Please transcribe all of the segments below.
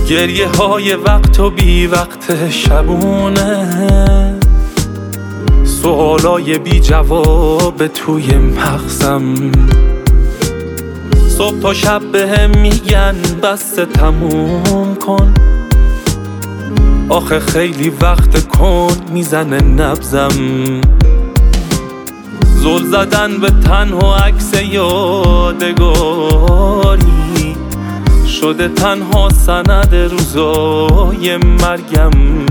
گریه های وقت و بی وقت شبونه، سوالای بی جواب توی مغزم. صبح تا شب بهم میگن بسته تموم کن، آخه خیلی وقت کن میزنه نبزم. زل زدن به تن و عکس یادگاری شده تنها سند روزای مرگم.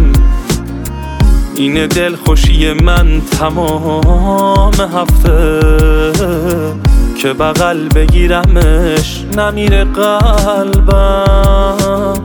اینه دلخوشی من تمام هفته که بغل بگیرمش نمیره قلبم.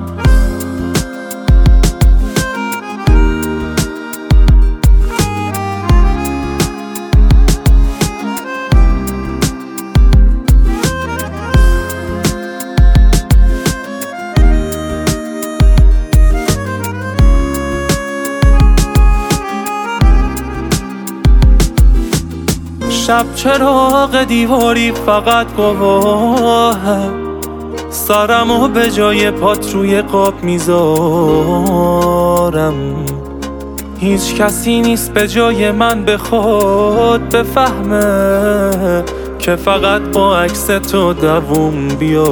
شب چراغ دیواری فقط گواهه، سرمو به جای پات روی قاب میذارم. هیچ کسی نیست به جای من بخواد بفهمه که فقط با عکس تو دووم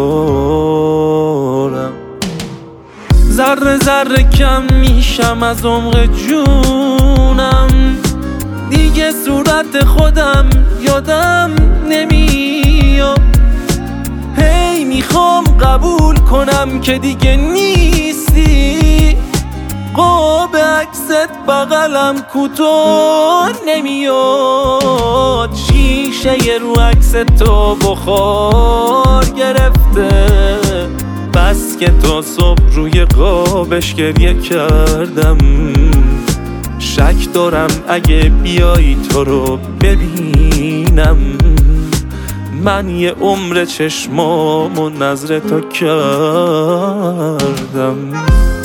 بیارم. ذره ذره کم میشم از عمق جونم، دیگه صورت خودم یادم نمیاد. هی میخوام قبول کنم که دیگه نیستی، قاب عکست بغلم کوتاه نمیاد. شیشه رو عکس تو بخار گرفته، بس که تا صبح روی قابش گریه کردم. شک دارم اگه بیایی تو رو ببینم، من یه عمر چشمامو نظر تو کردم.